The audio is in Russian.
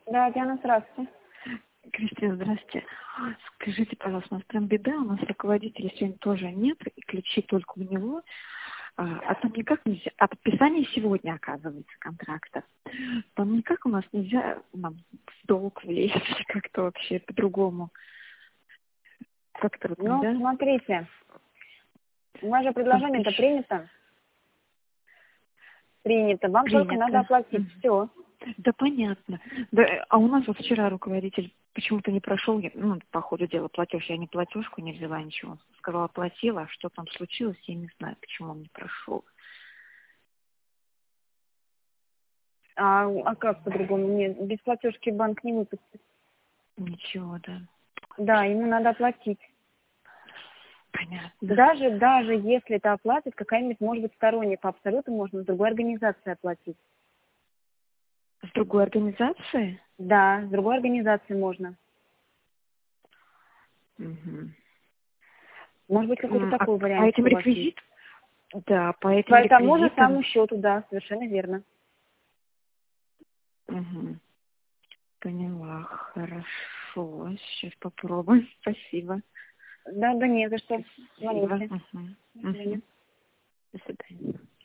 Да, Диана, здравствуйте. Кристина, здравствуйте. Скажите, пожалуйста, у нас прям беда, у нас руководителя сегодня тоже нет, и ключи только у него. А там никак нельзя, а подписание сегодня, оказывается, контракта. Там никак у нас нельзя нам в долг влезть как-то вообще по-другому. Как-то вот Ну, нельзя. смотрите, у вас же предложение-то принято. Принято. Вам только надо Принято. оплатить. Все. Да, понятно. Да, а у нас вот вчера руководитель почему-то не прошел, ну, по ходу дела платеж. Я не платежку не взяла, ничего. Сказала, оплатила, а что там случилось, я не знаю, почему он не прошел. А как по-другому? Нет, без платежки банк не выпустит. Ничего, да. Да, ему надо оплатить. Понятно. Даже если это оплатит, какая-нибудь, может быть, сторонняя, по абсолюту можно с другой организацией оплатить. С другой организации? Да, с другой организацией можно. Угу. Может быть, какой-то А такой по вариант этим у вас есть. Да, по этим По тому же реквизитам. самому счету, да, совершенно верно. Угу. Поняла, хорошо. Сейчас попробуем. Спасибо. Да, не за что. Спасибо. Звоните. Угу. До свидания. Угу. До свидания.